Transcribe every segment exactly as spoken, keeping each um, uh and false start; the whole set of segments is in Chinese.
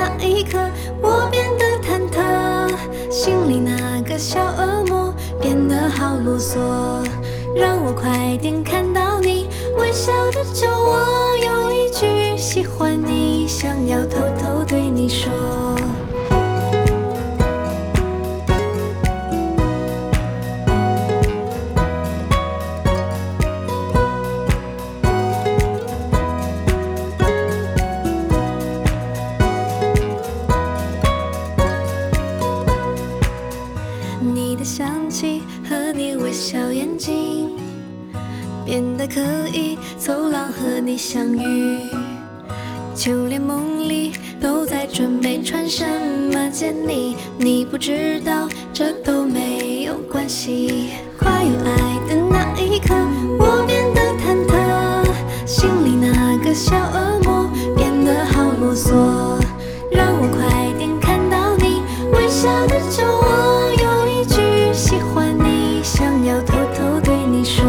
那一刻，我变得忐忑，心里那个小恶魔变得好啰嗦，让我快点看到你微笑着救我。有一句喜欢你，想要偷偷对你说。你的香气和你微笑眼睛，变得可以走廊和你相遇，就连梦里都在准备穿什么见你。你不知道，这都没有关系。快有爱的那一刻，我变得忐忑，心里那个小恶魔变得好啰嗦，让我快点看到你微笑的救我。有一句喜欢你，想要偷偷对你说。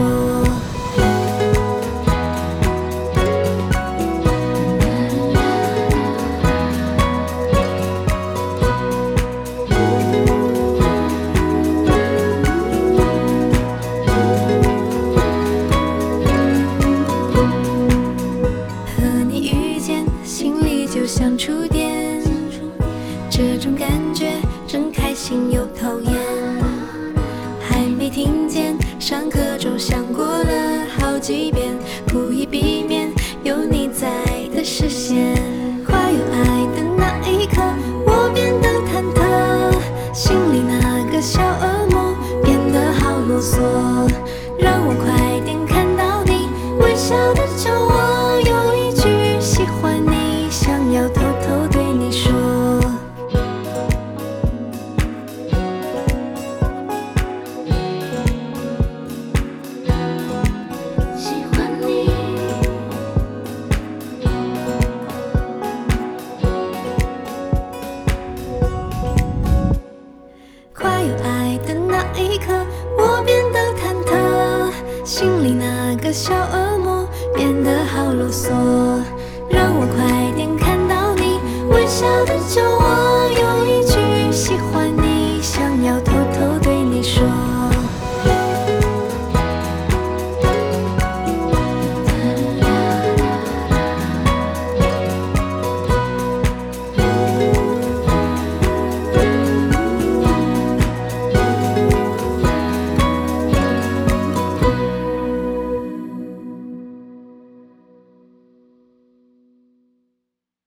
和你遇见，心里就像触电，这种感觉真开心又讨厌。还没听见，上课钟响过了好几遍，故意避免有你在的视线。快有爱的那一刻，我变得忐忑，心里那个小恶魔变得好啰嗦，让我快点看到你微笑的救我。有一句喜欢你，想要偷偷对你说。喜欢你，快有爱的那一刻，我变得忐忑，心里那个小恶魔变得好啰嗦，让我快点看到你微笑的救我。